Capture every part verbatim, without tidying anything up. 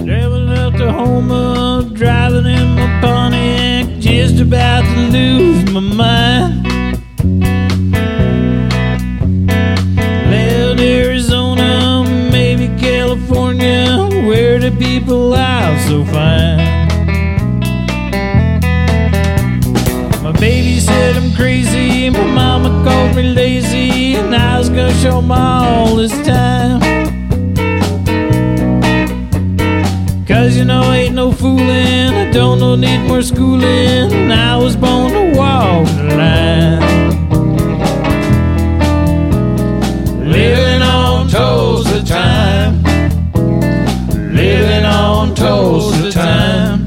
Driving out to Houma, driving in my Pontiac, just about to lose my mind. Left Arizona, maybe California, where the people are so fine. My baby said I'm crazy, my mama called me lazy, and I was gonna show my all this time. Cause you know ain't no fooling, I don't no need more schooling, and I was born to walk the line. Living on toes the time, living on toes the time.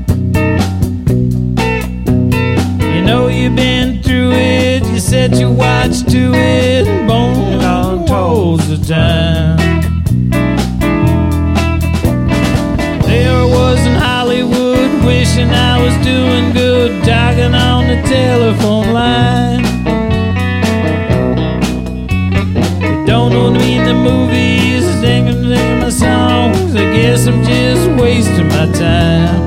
You know you've been through it, you said you watched to it, born on toes the time. Wishing I was doing good, talking on the telephone line. You don't know me in the movies, singing my songs. I guess I'm just wasting my time.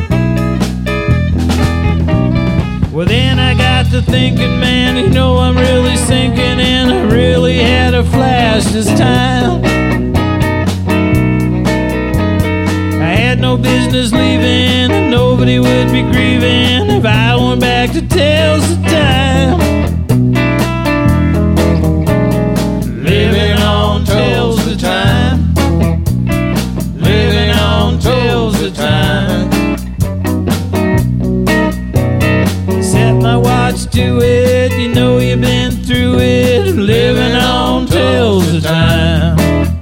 Well, then I got to thinking, man, you know I'm really sinking, and I really had a flash this time. No business leaving, and nobody would be grieving if I went back to tales of time. Living on tales of time, living on tales of time. Set my watch to it, you know you've been through it, living on tales of time.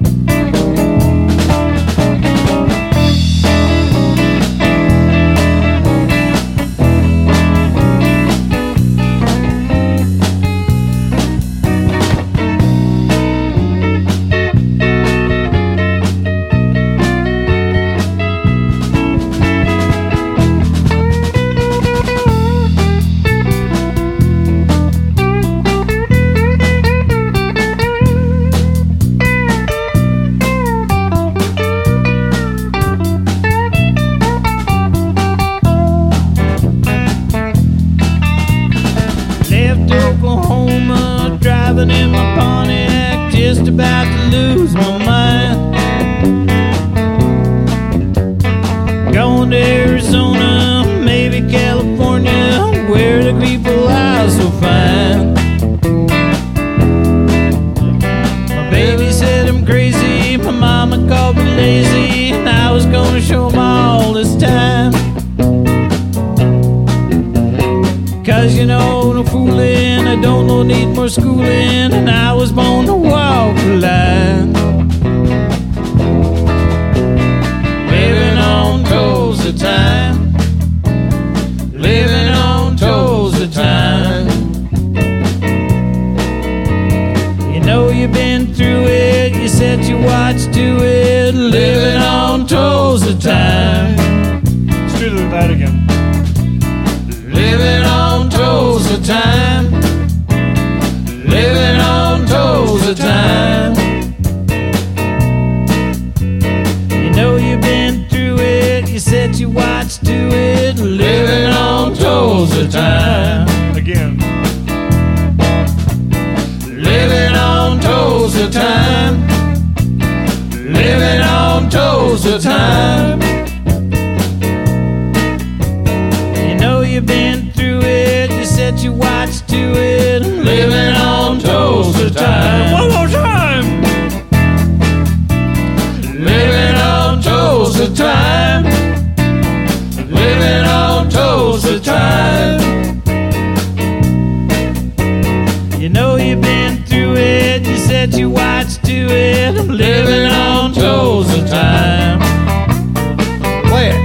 Oklahoma, driving in my Pontiac, just about to lose my mind. Going to Arizona, maybe California, where the people are so fine. My baby said I'm crazy, my mama called me lazy, and I was gonna show 'em all this time. Cause you know, no fooling, I don't no need more schooling, and I was born to walk the line. Living on toes the time, living on toes the time. You know you've been through it, you said you watched to it, living on toes the time. Let's do that again. Living on toes the time, living on toes the time. You know you've been through it, you said you watched to it, living on toes the time. Again. Living on toes the time, living on toes the time. You've been through it, you said you watched to it, living on toes the time. One more time. Living on toes the time, living on toes the time. You know you've been through it, you said you watched to it, living on toes the time. Play it.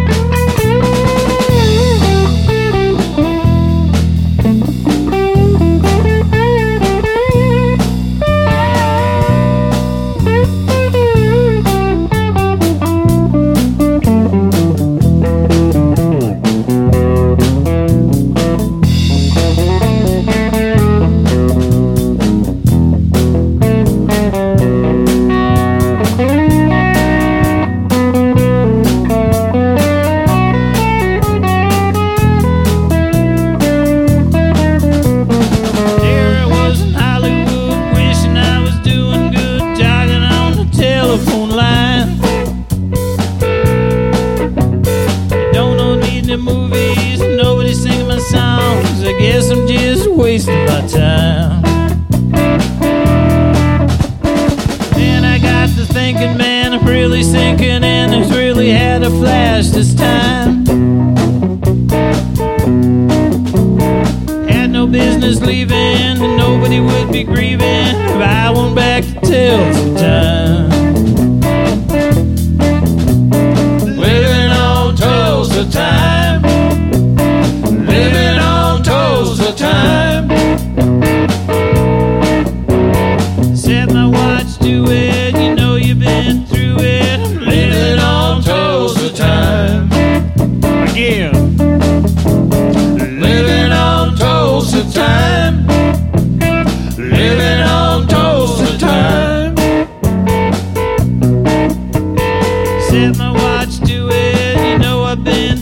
drinking and it's really had a flash this time. Had no business leaving, and nobody would be grieving if I went back to tell some time. Living on Tulsa time. Living on Tulsa time. Set my watch to it, you know you've been through it. I'm living on Tulsa time. Again. Living on Tulsa time. Living on Tulsa time. Set my watch to it, you know I've been